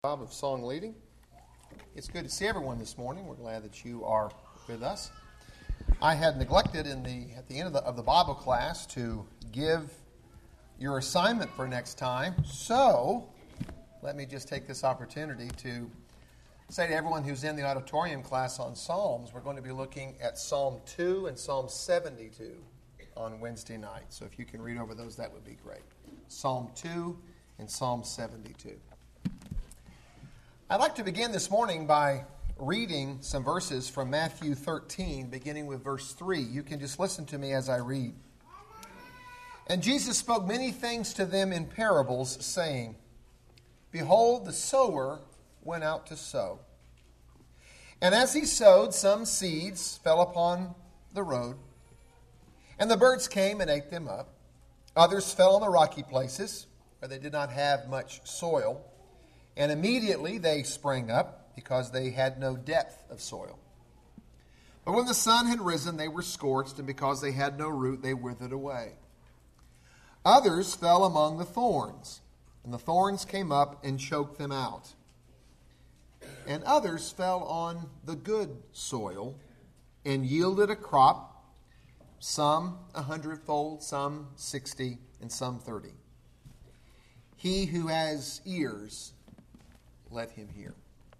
Job of song leading. It's good to see everyone this morning. We're glad that you are with us. I had neglected at the end of the Bible class to give your assignment for next time. So let me just take this opportunity to say to everyone who's in the auditorium class on Psalms, we're going to be looking at Psalm 2 and Psalm 72 on Wednesday night. So if you can read over those, that would be great. Psalm 2 and Psalm 72. I'd like to begin this morning by reading some verses from Matthew 13, beginning with verse 3. You can just listen to me as I read. And Jesus spoke many things to them in parables, saying, Behold, the sower went out to sow. And as he sowed, some seeds fell upon the road, and the birds came and ate them up. Others fell on the rocky places, where they did not have much soil. And immediately they sprang up, because they had no depth of soil. But when the sun had risen, they were scorched, and because they had no root, they withered away. Others fell among the thorns, and the thorns came up and choked them out. And others fell on the good soil, and yielded a crop, some 100-fold, some 60, and some 30. He who has ears, let him hear.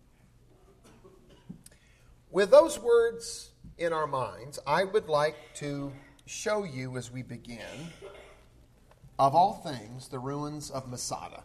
With those words in our minds, I would like to show you as we begin, of all things, the ruins of Masada.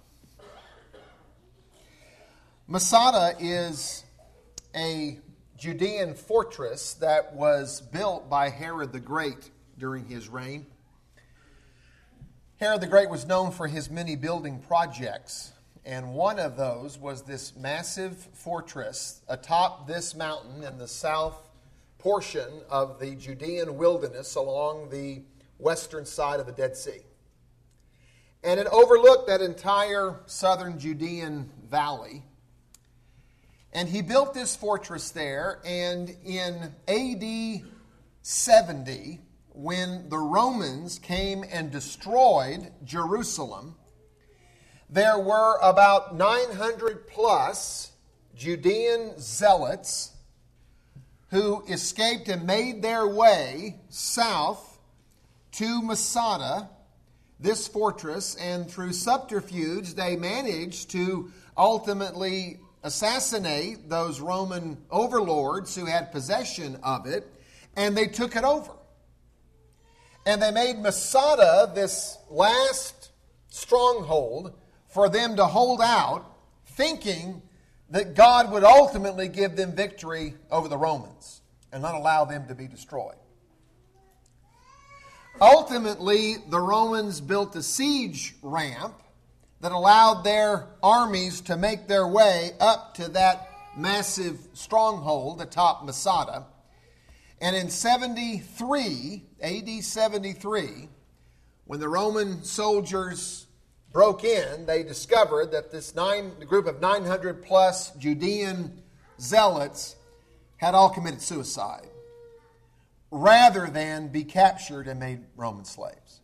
Masada is a Judean fortress that was built by Herod the Great during his reign. Herod the Great was known for his many building projects. And one of those was this massive fortress atop this mountain in the south portion of the Judean wilderness along the western side of the Dead Sea. And it overlooked that entire southern Judean valley. And he built this fortress there, and in AD 70, when the Romans came and destroyed Jerusalem, there were about 900 plus Judean zealots who escaped and made their way south to Masada, this fortress, and through subterfuge they managed to ultimately assassinate those Roman overlords who had possession of it, and they took it over. And they made Masada this last stronghold for them to hold out, thinking that God would ultimately give them victory over the Romans and not allow them to be destroyed. Ultimately, the Romans built a siege ramp that allowed their armies to make their way up to that massive stronghold atop Masada. And in 73, AD 73, when the Roman soldiers broke in, they discovered that this group of 900 plus Judean zealots had all committed suicide rather than be captured and made Roman slaves.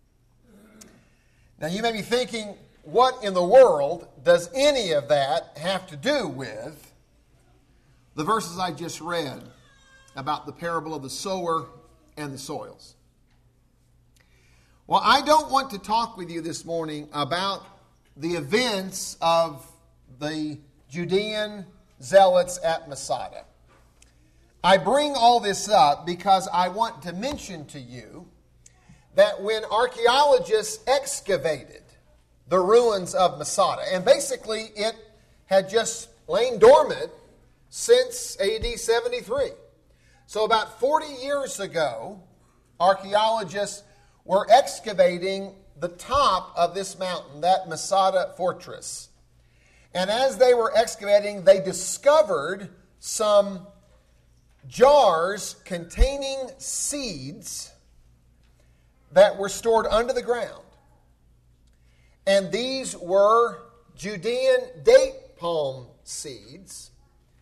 Now you may be thinking, what in the world does any of that have to do with the verses I just read about the parable of the sower and the soils? Well, I don't want to talk with you this morning about the events of the Judean zealots at Masada. I bring all this up because I want to mention to you that when archaeologists excavated the ruins of Masada, and basically it had just lain dormant since AD 73. So about 40 years ago, archaeologists were excavating the top of this mountain, that Masada fortress. And as they were excavating, they discovered some jars containing seeds that were stored under the ground. And these were Judean date palm seeds,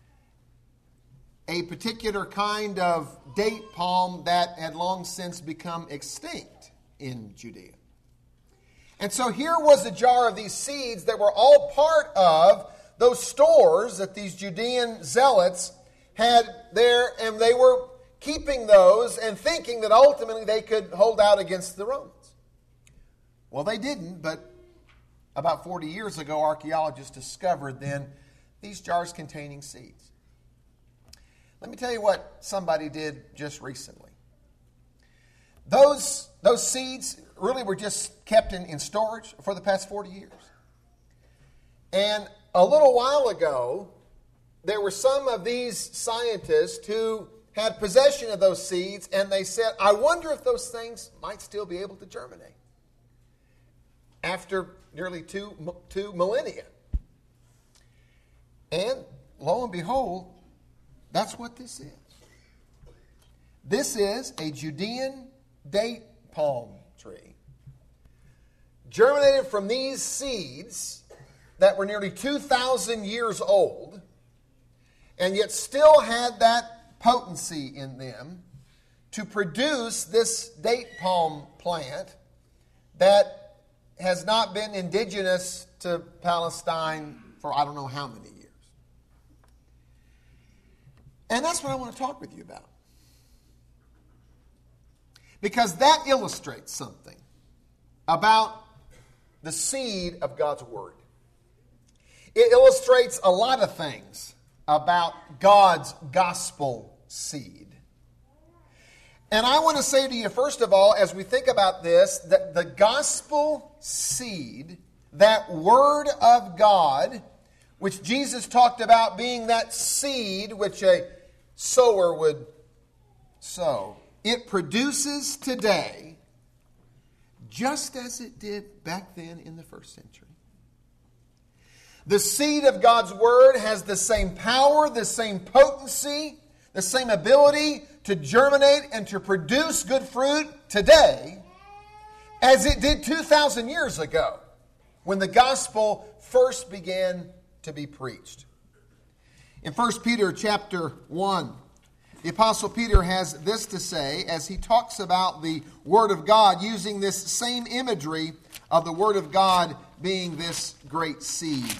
a particular kind of date palm that had long since become extinct in Judea. And so here was a jar of these seeds that were all part of those stores that these Judean zealots had there, and they were keeping those and thinking that ultimately they could hold out against the Romans. Well, they didn't, but about 40 years ago, archaeologists discovered then these jars containing seeds. Let me tell you what somebody did just recently. Those seeds really were just kept in storage for the past 40 years. And a little while ago, there were some of these scientists who had possession of those seeds, and they said, I wonder if those things might still be able to germinate after nearly two millennia. And lo and behold, that's what this is. This is a Judean date palm tree, germinated from these seeds that were nearly 2,000 years old, and yet still had that potency in them to produce this date palm plant that has not been indigenous to Palestine for I don't know how many years. And that's what I want to talk with you about. Because that illustrates something about the seed of God's Word. It illustrates a lot of things about God's gospel seed. And I want to say to you, first of all, as we think about this, that the gospel seed, that Word of God, which Jesus talked about being that seed which a sower would sow, it produces today just as it did back then in the first century. The seed of God's Word has the same power, the same potency, the same ability to germinate and to produce good fruit today as it did 2,000 years ago when the gospel first began to be preached. In 1 Peter chapter 1, the Apostle Peter has this to say as he talks about the Word of God, using this same imagery of the Word of God being this great seed.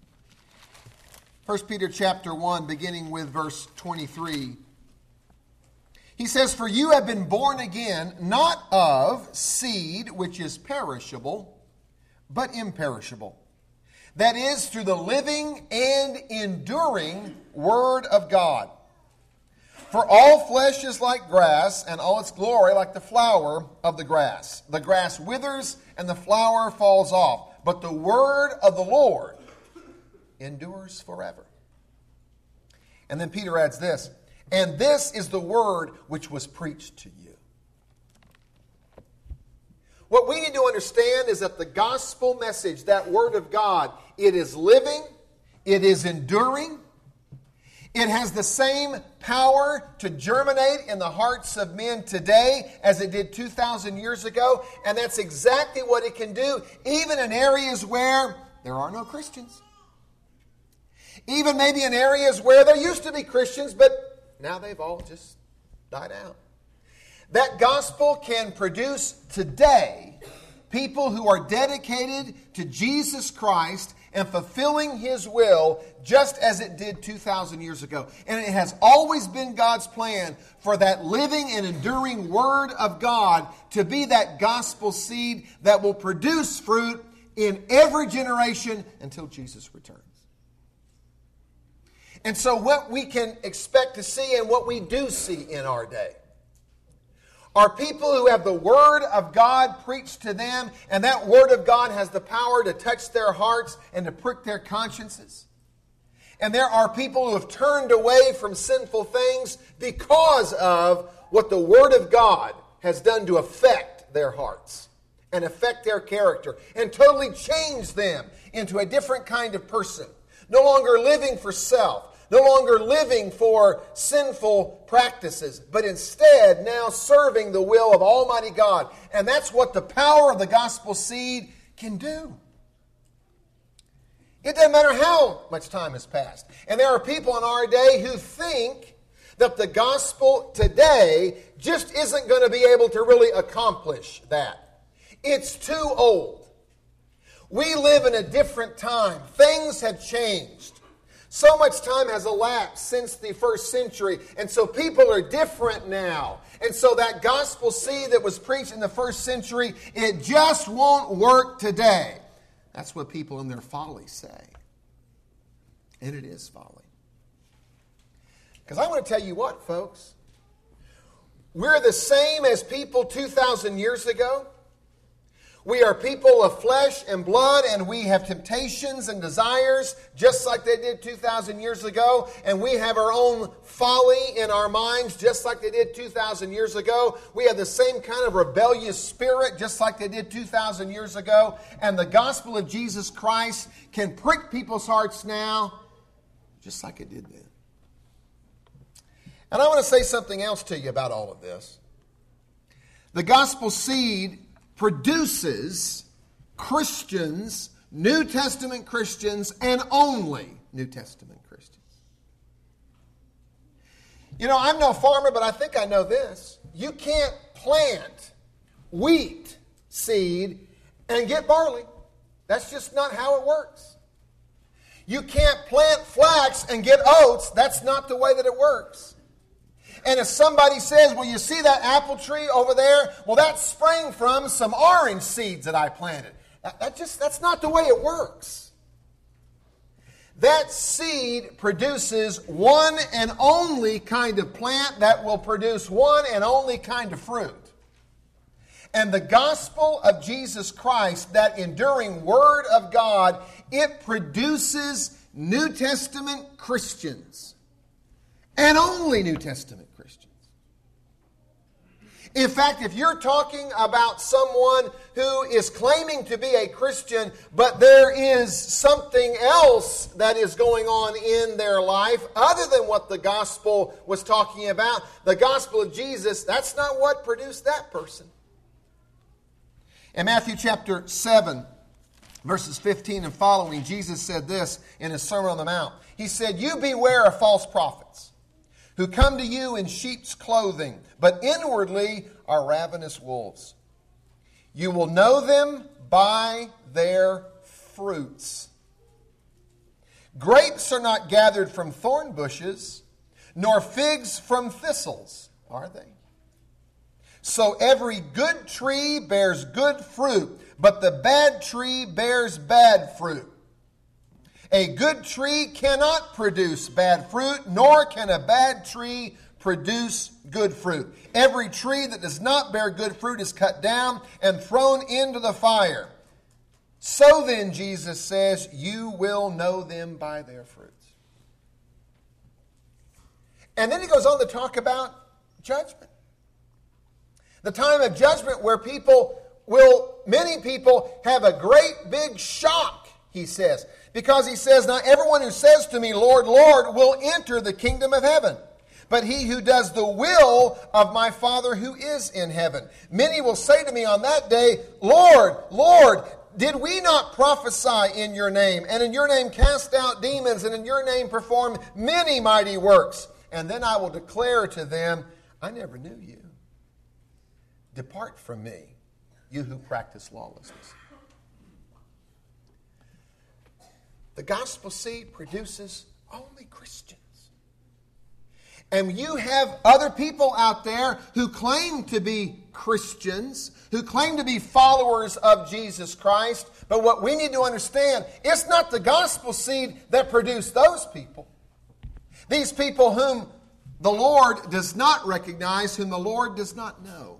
1 Peter chapter 1, beginning with verse 23. He says, For you have been born again, not of seed which is perishable, but imperishable. That is, through the living and enduring Word of God. For all flesh is like grass, and all its glory like the flower of the grass. The grass withers, and the flower falls off. But the word of the Lord endures forever. And then Peter adds this, and this is the word which was preached to you. What we need to understand is that the gospel message, that Word of God, it is living, it is enduring, it has the same power to germinate in the hearts of men today as it did 2,000 years ago, and that's exactly what it can do, even in areas where there are no Christians. Even maybe in areas where there used to be Christians, but now they've all just died out. That gospel can produce today people who are dedicated to Jesus Christ and fulfilling His will just as it did 2,000 years ago. And it has always been God's plan for that living and enduring Word of God to be that gospel seed that will produce fruit in every generation until Jesus returns. And so what we can expect to see and what we do see in our day are people who have the Word of God preached to them, and that Word of God has the power to touch their hearts and to prick their consciences. And there are people who have turned away from sinful things because of what the Word of God has done to affect their hearts and affect their character and totally change them into a different kind of person. No longer living for self. No longer living for sinful practices, but instead now serving the will of Almighty God. And that's what the power of the gospel seed can do. It doesn't matter how much time has passed. And there are people in our day who think that the gospel today just isn't going to be able to really accomplish that. It's too old. We live in a different time. Things have changed. So much time has elapsed since the first century, and so people are different now. And so that gospel seed that was preached in the first century, it just won't work today. That's what people in their folly say. And it is folly. Because I want to tell you what, folks. We're the same as people 2,000 years ago. We are people of flesh and blood, and we have temptations and desires just like they did 2,000 years ago. And we have our own folly in our minds just like they did 2,000 years ago. We have the same kind of rebellious spirit just like they did 2,000 years ago. And the gospel of Jesus Christ can prick people's hearts now just like it did then. And I want to say something else to you about all of this. The gospel seed produces Christians, New Testament Christians, and only New Testament Christians. You know, I'm no farmer, but I think I know this. You can't plant wheat seed and get barley. That's just not how it works. You can't plant flax and get oats. That's not the way that it works. And if somebody says, well, you see that apple tree over there? Well, that sprang from some orange seeds that I planted. That's not the way it works. That seed produces one and only kind of plant that will produce one and only kind of fruit. And the gospel of Jesus Christ, that enduring word of God, it produces New Testament Christians. And only New Testament Christians. In fact, if you're talking about someone who is claiming to be a Christian, but there is something else that is going on in their life other than what the gospel was talking about, the gospel of Jesus, that's not what produced that person. In Matthew chapter 7, verses 15 and following, Jesus said this in his Sermon on the Mount. He said, "You beware of false prophets, who come to you in sheep's clothing, but inwardly are ravenous wolves. You will know them by their fruits. Grapes are not gathered from thorn bushes, nor figs from thistles, are they? So every good tree bears good fruit, but the bad tree bears bad fruit. A good tree cannot produce bad fruit, nor can a bad tree produce good fruit. Every tree that does not bear good fruit is cut down and thrown into the fire. So then, Jesus says, you will know them by their fruits." And then he goes on to talk about judgment. The time of judgment where many people have a great big shock, he says. Because he says, "Not everyone who says to me, 'Lord, Lord,' will enter the kingdom of heaven, but he who does the will of my Father who is in heaven. Many will say to me on that day, 'Lord, Lord, did we not prophesy in your name, and in your name cast out demons, and in your name perform many mighty works?' And then I will declare to them, 'I never knew you. Depart from me, you who practice lawlessness.'" The gospel seed produces only Christians. And you have other people out there who claim to be Christians, who claim to be followers of Jesus Christ. But what we need to understand, it's not the gospel seed that produced those people. These people whom the Lord does not recognize, whom the Lord does not know.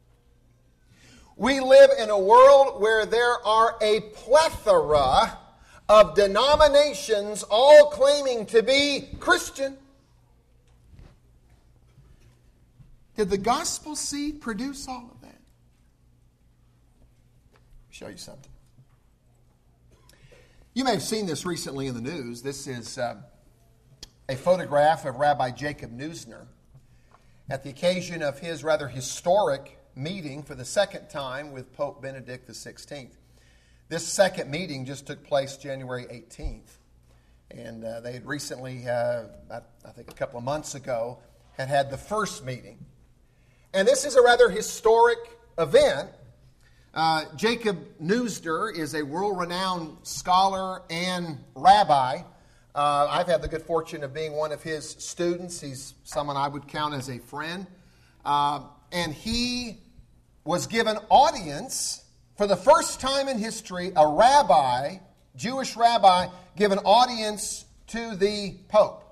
We live in a world where there are a plethora of denominations all claiming to be Christian. Did the gospel seed produce all of that? Let me show you something. You may have seen this recently in the news. This is a photograph of Rabbi Jacob Neusner at the occasion of his rather historic meeting for the second time with Pope Benedict XVI. This second meeting just took place January 18th. And they had recently, I think a couple of months ago, had the first meeting. And this is a rather historic event. Jacob Neusner is a world-renowned scholar and rabbi I've had the good fortune of being one of his students. He's someone I would count as a friend. And he was given audience for the first time in history, a rabbi, Jewish rabbi, given audience to the Pope.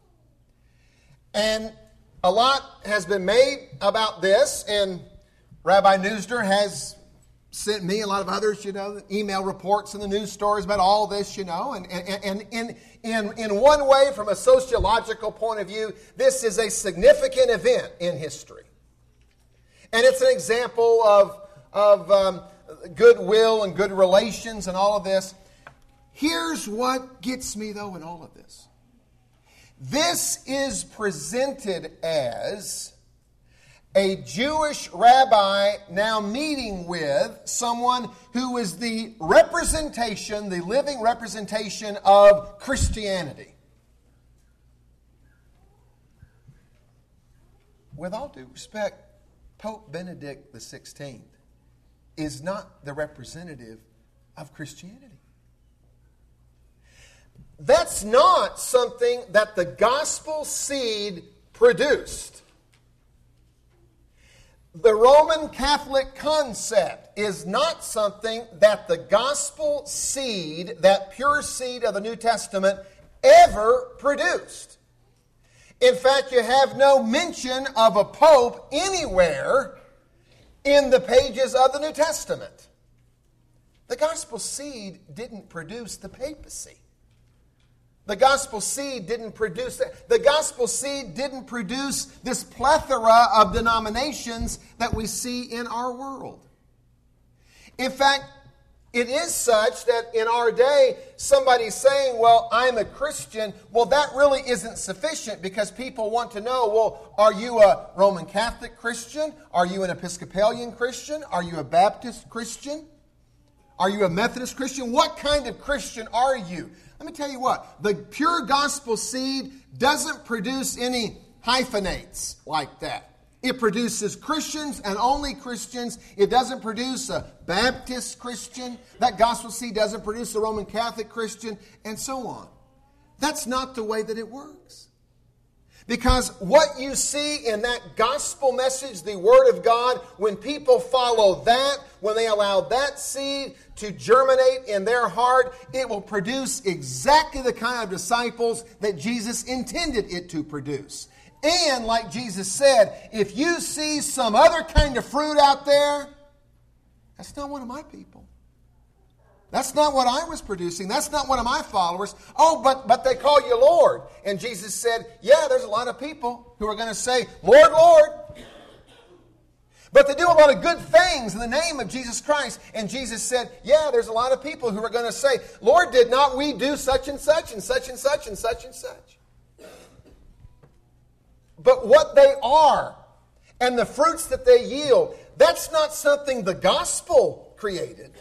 And a lot has been made about this, and Rabbi Neusder has sent me, a lot of others, email reports and the news stories about all this, and in one way, from a sociological point of view, this is a significant event in history. And it's an example of goodwill and good relations and all of this. Here's what gets me, though, in all of this. This is presented as a Jewish rabbi now meeting with someone who is the representation, the living representation of Christianity. With all due respect, Pope Benedict XVI is not the representative of Christianity. That's not something that the gospel seed produced. The Roman Catholic concept is not something that the gospel seed, that pure seed of the New Testament, ever produced. In fact, you have no mention of a pope anywhere in the pages of the New Testament. The gospel seed didn't produce the papacy. The gospel seed didn't produce that. The gospel seed didn't produce this plethora of denominations that we see in our world. In fact, it is such that in our day, somebody saying, well, I'm a Christian, well, that really isn't sufficient because people want to know, well, are you a Roman Catholic Christian? Are you an Episcopalian Christian? Are you a Baptist Christian? Are you a Methodist Christian? What kind of Christian are you? Let me tell you what, the pure gospel seed doesn't produce any hyphenates like that. It produces Christians and only Christians. It doesn't produce a Baptist Christian. That gospel seed doesn't produce a Roman Catholic Christian, and so on. That's not the way that it works. Because what you see in that gospel message, the Word of God, when people follow that, when they allow that seed to germinate in their heart, it will produce exactly the kind of disciples that Jesus intended it to produce. And like Jesus said, if you see some other kind of fruit out there, that's not one of my people. That's not what I was producing. That's not one of my followers. Oh, but they call you Lord. And Jesus said, yeah, there's a lot of people who are going to say, Lord, Lord. But they do a lot of good things in the name of Jesus Christ. And Jesus said, yeah, there's a lot of people who are going to say, Lord, did not we do such and such and such and such and such and such? But what they are and the fruits that they yield, that's not something the gospel created.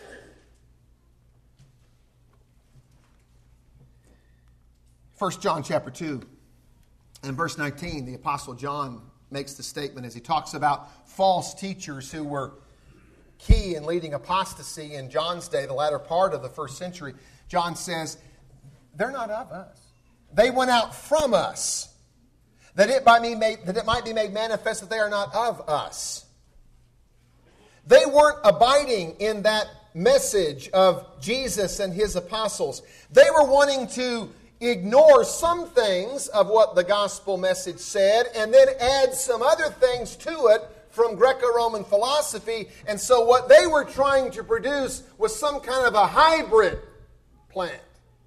1 John chapter 2 and verse 19, the Apostle John makes the statement as he talks about false teachers who were key in leading apostasy in John's day, the latter part of the first century. John says, they're not of us. They went out from us, that it might be made manifest that they are not of us. They weren't abiding in that message of Jesus and his apostles. They were wanting to ignore some things of what the gospel message said and then add some other things to it from Greco-Roman philosophy. And so what they were trying to produce was some kind of a hybrid plant.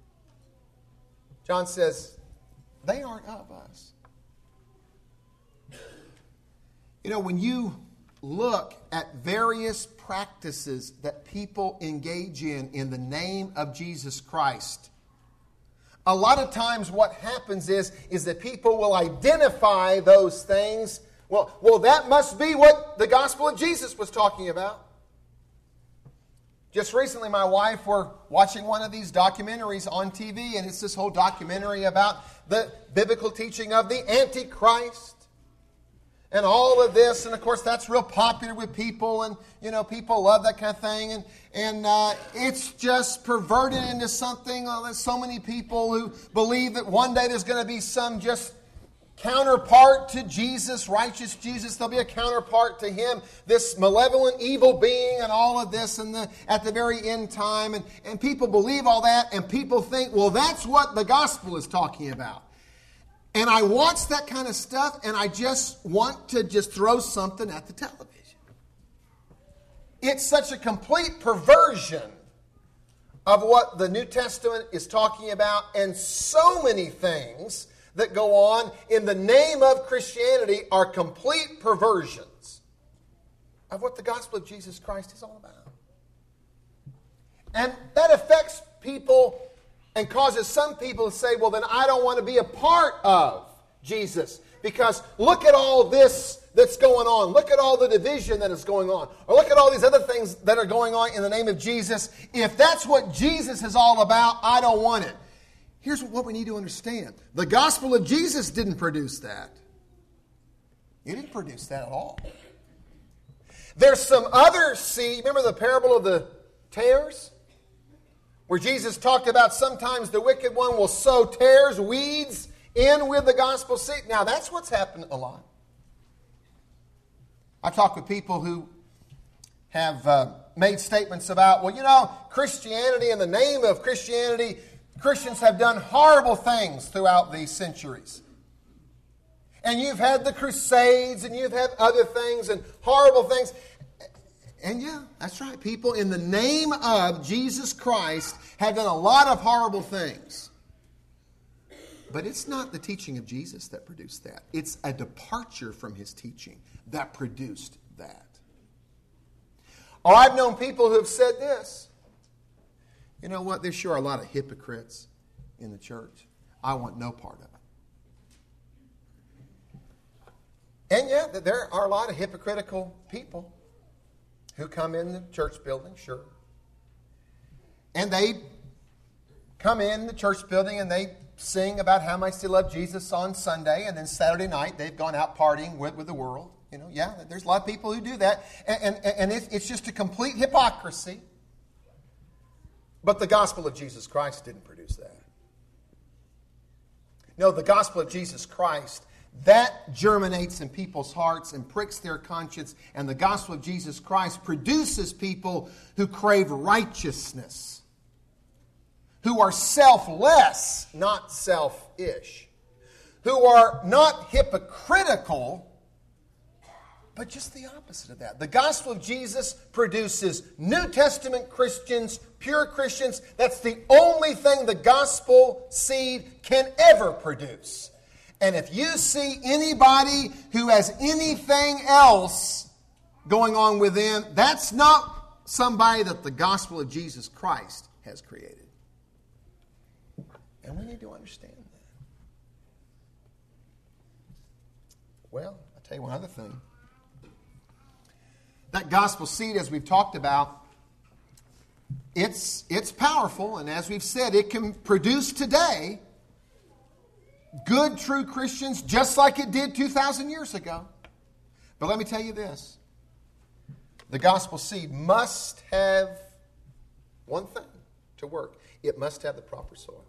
John says, they aren't of us. You know, when you look at various practices that people engage in the name of Jesus Christ, a lot of times what happens is that people will identify those things. Well, that must be what the gospel of Jesus was talking about. Just recently, my wife were watching one of these documentaries on TV, and it's this whole documentary about the biblical teaching of the Antichrist. and all of this, and of course that's real popular with people, and people love that kind of thing, and it's just perverted into something. There's so many people who believe that one day there's going to be some just counterpart to Jesus, righteous Jesus. There'll be a counterpart to him, this malevolent evil being, and all of this at the very end time, and people believe all that, and people think, well, that's what the gospel is talking about. And I watch that kind of stuff, and I just want to just throw something at the television. It's such a complete perversion of what the New Testament is talking about, and so many things that go on in the name of Christianity are complete perversions of what the gospel of Jesus Christ is all about. And that affects people and causes some people to say, well, then I don't want to be a part of Jesus, because look at all this that's going on. Look at all the division that is going on. Or look at all these other things that are going on in the name of Jesus. If that's what Jesus is all about, I don't want it. Here's what we need to understand. The gospel of Jesus didn't produce that. It didn't produce that at all. There's some other seed. Remember the parable of the tares? Where Jesus talked about sometimes the wicked one will sow tares, weeds, in with the gospel seed. Now, that's what's happened a lot. I talk with people who have made statements about, well, Christianity, in the name of Christianity, Christians have done horrible things throughout these centuries. And you've had the Crusades, and you've had other things and horrible things. And yeah, that's right. People in the name of Jesus Christ have done a lot of horrible things. But it's not the teaching of Jesus that produced that. It's a departure from his teaching that produced that. Or I've known people who have said this. You know what? There sure are a lot of hypocrites in the church. I want no part of it. And yeah, there are a lot of hypocritical people who come in the church building, sure. And they come in the church building and they sing about how much they love Jesus on Sunday, and then Saturday night they've gone out partying with the world. Yeah, there's a lot of people who do that. And it's just a complete hypocrisy. But the gospel of Jesus Christ didn't produce that. No, the gospel of Jesus Christ, that germinates in people's hearts and pricks their conscience. And the gospel of Jesus Christ produces people who crave righteousness, who are selfless, not selfish, who are not hypocritical, but just the opposite of that. The gospel of Jesus produces New Testament Christians, pure Christians. That's the only thing the gospel seed can ever produce. And if you see anybody who has anything else going on with them, that's not somebody that the gospel of Jesus Christ has created. And we need to understand that. Well, I'll tell you one other thing. That gospel seed, as we've talked about, it's powerful, and as we've said, it can produce today good, true Christians, just like it did 2,000 years ago. But let me tell you this. The gospel seed must have one thing to work. It must have the proper soil.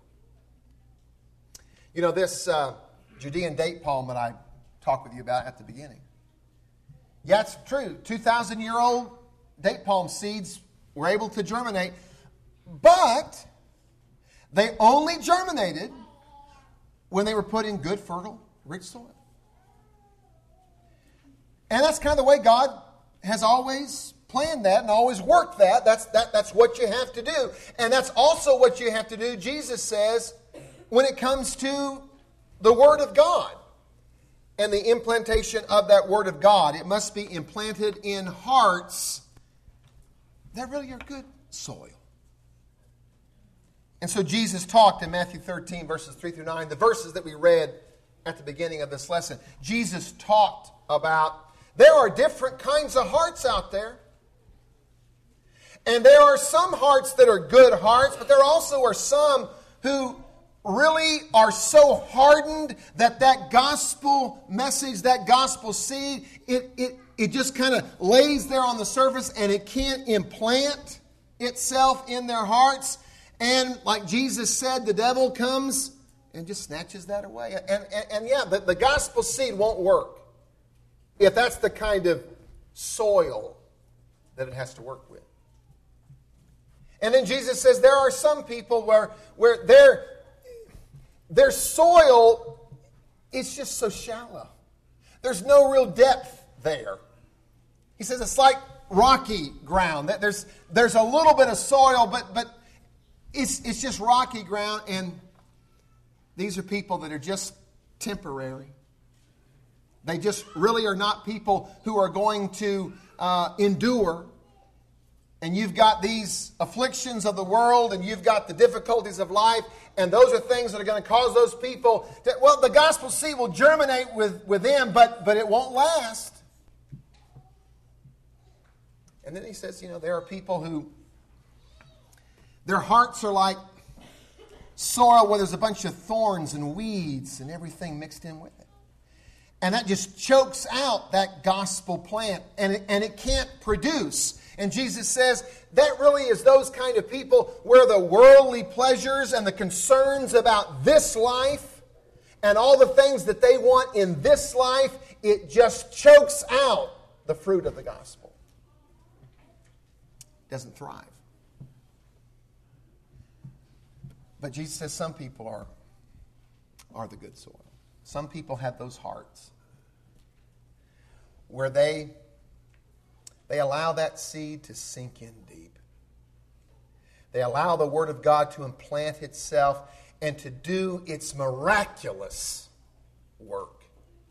This Judean date palm that I talked with you about at the beginning. Yeah, it's true. 2,000-year-old date palm seeds were able to germinate, but they only germinated when they were put in good, fertile, rich soil. And that's kind of the way God has always planned that and always worked that. That's what you have to do. And that's also what you have to do, Jesus says, when it comes to the Word of God and the implantation of that Word of God. It must be implanted in hearts that really are good soil. And so Jesus talked in Matthew 13, verses 3 through 9, the verses that we read at the beginning of this lesson. Jesus talked about there are different kinds of hearts out there. And there are some hearts that are good hearts, but there also are some who really are so hardened that that gospel message, that gospel seed, it just kind of lays there on the surface and it can't implant itself in their hearts. And like Jesus said, the devil comes and just snatches that away. And yeah, the gospel seed won't work if that's the kind of soil that it has to work with. And then Jesus says there are some people where their soil is just so shallow. There's no real depth there. He says it's like rocky ground. There's a little bit of soil, but it's just rocky ground, and these are people that are just temporary. They just really are not people who are going to endure. And you've got these afflictions of the world, and you've got the difficulties of life, and those are things that are going to cause those people that, well, the gospel seed will germinate with them, but it won't last. And then he says, there are people who, their hearts are like soil where there's a bunch of thorns and weeds and everything mixed in with it. And that just chokes out that gospel plant, and it can't produce. And Jesus says that really is those kind of people where the worldly pleasures and the concerns about this life and all the things that they want in this life, it just chokes out the fruit of the gospel. It doesn't thrive. But Jesus says some people are the good soil. Some people have those hearts where they allow that seed to sink in deep. They allow the Word of God to implant itself and to do its miraculous work.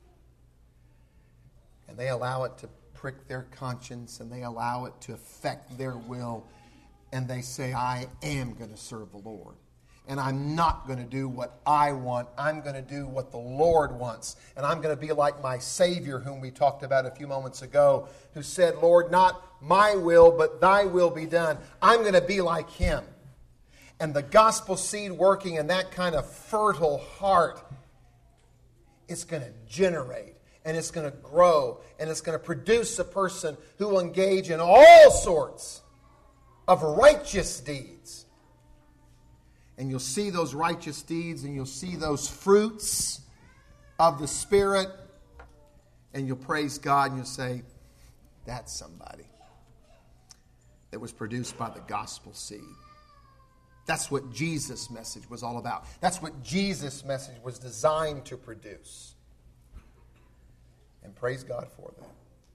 And they allow it to prick their conscience, and they allow it to affect their will. And they say, I am going to serve the Lord. And I'm not going to do what I want. I'm going to do what the Lord wants. And I'm going to be like my Savior, whom we talked about a few moments ago, who said, Lord, not my will, but thy will be done. I'm going to be like him. And the gospel seed working in that kind of fertile heart, it's going to generate, and it's going to grow, and it's going to produce a person who will engage in all sorts of righteous deeds. And you'll see those righteous deeds, and you'll see those fruits of the Spirit, and you'll praise God, and you'll say, that's somebody that was produced by the gospel seed. That's what Jesus' message was all about. That's what Jesus' message was designed to produce. And praise God for that.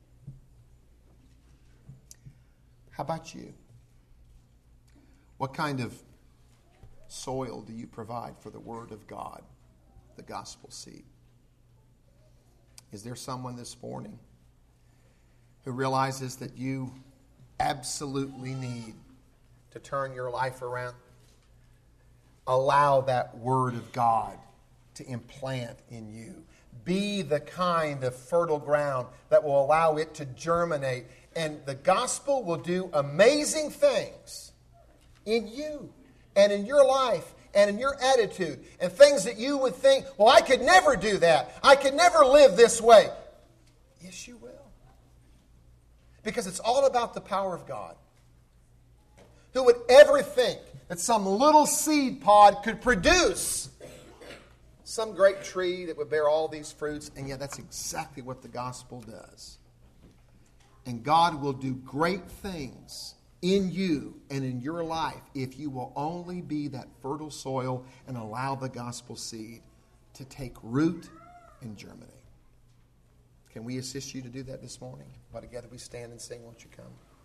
How about you? What kind of soil do you provide for the Word of God, the gospel seed? Is there someone this morning who realizes that you absolutely need to turn your life around? Allow that Word of God to implant in you. Be the kind of fertile ground that will allow it to germinate. And the gospel will do amazing things in you and in your life and in your attitude. And things that you would think, well, I could never do that. I could never live this way. Yes, you will. Because it's all about the power of God. Who would ever think that some little seed pod could produce some great tree that would bear all these fruits? And yet that's exactly what the gospel does. And God will do great things in you and in your life if you will only be that fertile soil and allow the gospel seed to take root and germinate. Can we assist you to do that this morning? While together we stand and sing, won't you come?